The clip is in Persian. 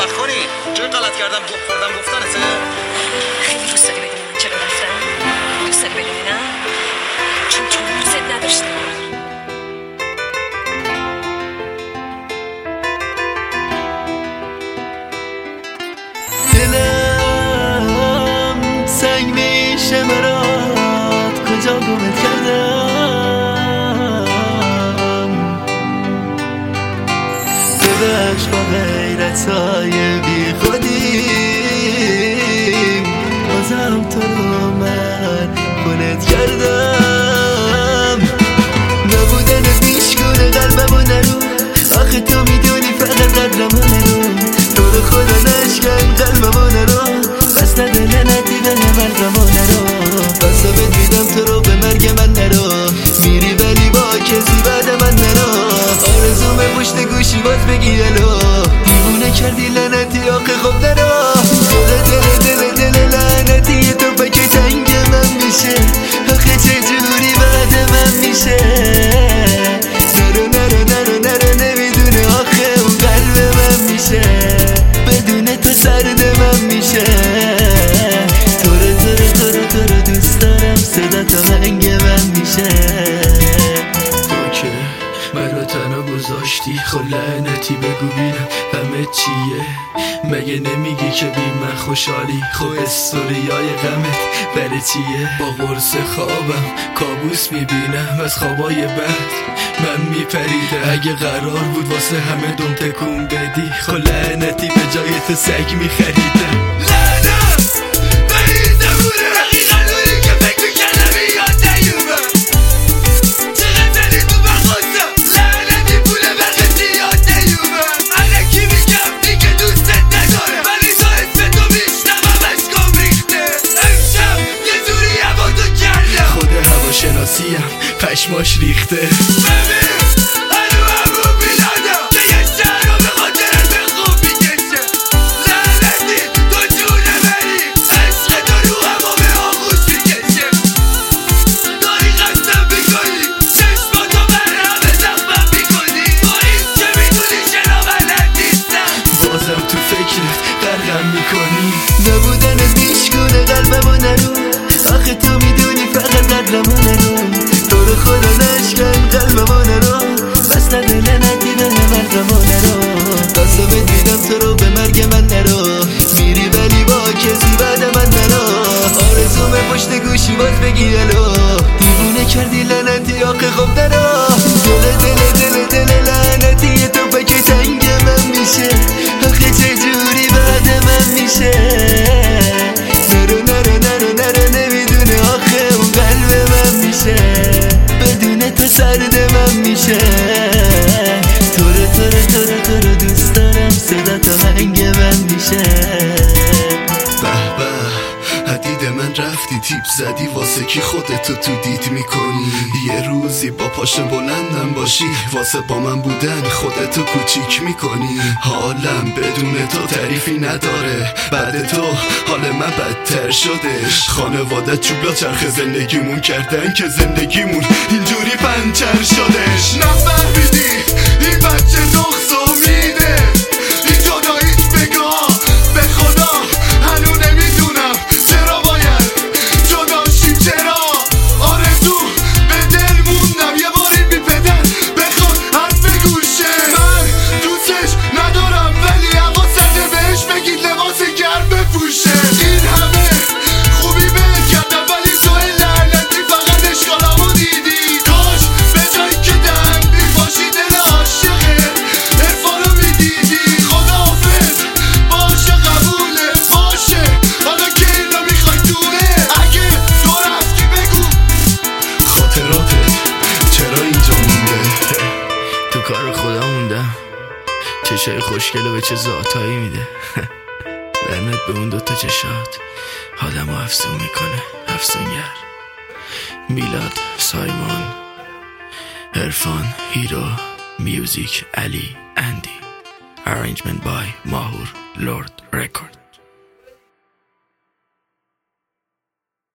وقت کنی جای غلط کردم خوردم گفتنته. خیلی دوست داری بدونی من چرا رفتم؟ دوست داری بدونی نه؟ چون تو دوست نداشتم. دلم سنگ میشه برات کجا گمت کردم. ببخش با غیرتای بی خودی بازم تو رو من خونت کردم. نبودنت میشکونه قلبمو نرو، آخه تو میدونی فقط قدرمو نرو. تو رو خدا نشکن قلبمو نرو، بس نداره ندیدن مرگمو نرو. بسامت میدم تو رو به مرگ من نرو، میری ولی با کسی بعد من نرو. آرزومه پشت گوشی باز بگی الو، دیوونه کردی لعنتی آخه خب نرو. دل لعنتی تو بکه تنگ من میشه، آخه چجوری بعد من میشه. نرو نمیدونه آخه اون قلب من میشه، بدون تو سرد من میشه. تو رو دوست دارم، صدا تا هنگ من میشه. تو که منو تنها گذاشتی، خب لعنتی بگو بینم همه چیه. مگه نمیگی که بی من خوشحالی؟ خب استوریای غمت برای چیه؟ با قرص خوابم کابوس میبینم، از خوابای بد من میپریدم. اگه قرار بود واسه همه دم تکون بدی، خب لعنتی به جای تو سگ میخریدم. لعنت به این زمونه رقیقا دوری که فکر میکردم یاد نیومد. چقدر تو بخواستم لعنتی پول برقتی یاد نیومد. الکی میگم دیگه دوستت نداره، ولی تا اسم تو میشنومش گم ریخته. امشب یه جوری هوا تو کردم، خود هواشناسیم پشماش ریخته. ببین هنو همو میلادم دیگه شهر رو به خاطرت به خوب میکشه. لعنتی تو جونه بری، عشق تو رو همو به آغوش میکشه. داری قسم میکنی چشماتو بر همه زخمم میکنی، با این که میدونی چرا بلد نیستم، بازم تو فکرت غرقم میکنی. نبودنت میشکونه قلبمو نرو، آخه تو میدونی فقط قدرمو نرو. تو رو خدا نشکن قلبمو نرو، بس نداره ندیدن مرگمو نرو. بسامت میدم تو رو به مرگ من نرو، میری ولی با کسی بعد من نرو. آرزومه پشت گوشی باز بگی الو، دیوونه کردی لعنتی آخه خب نرو. دل لعنتی تو بکه تنگ من میشه، آخه چجوری بعد من میشه. نرو نمیدونه آخه اون قلب من میشه، بدون تو سرد من میشه. تو رو دوست دارم، صدا تا هنگ من میشه. به به حدید من رفتی، تیپ زدی واسه کی خودتو تو دید میکنی. یه روزی با پاش بلندم باشی، واسه با من بودن خودتو کوچیک میکنی. حالم بدون تو تعریفی نداره، بعد تو حال من بدتر شدش. خانواده چوبلا چرخ زندگیمون کردن که زندگیمون اینجوری پنچر شدش. نفهمیدی این بچه نقص امیده، این جداییت بگاه به خدا هنو نمیدونم چرا باید جداشیم. چرا آرزو به دل موندم یه باری بی پدر بخواد حرف گوشه. من دوستش ندارم ولی حواست بهش بگید لباس گرم بپوشه. این همه خوبی بهت کردم ولی تو لعنتی فقط اشکالمو دیدی. کاش به جایی که دم میپاشی دل عاشقه عرفانو میدیدی. خداحافظ باشه قبوله باشه، حالا که اینو میخوای دونه. اگه تو رفتی بگو خاطراتت چرا اینجا مونده. تو کار خدا موندم، چشای خوشگلو به چه ذاتایی میده. لعنت به اون دوتا چشات، آدمو افسون میکنه افسونگر. میلاد، سایمون، عرفان، هیرو، میوزیک، علی، اندی. Arrangement by Mahur Lord Record.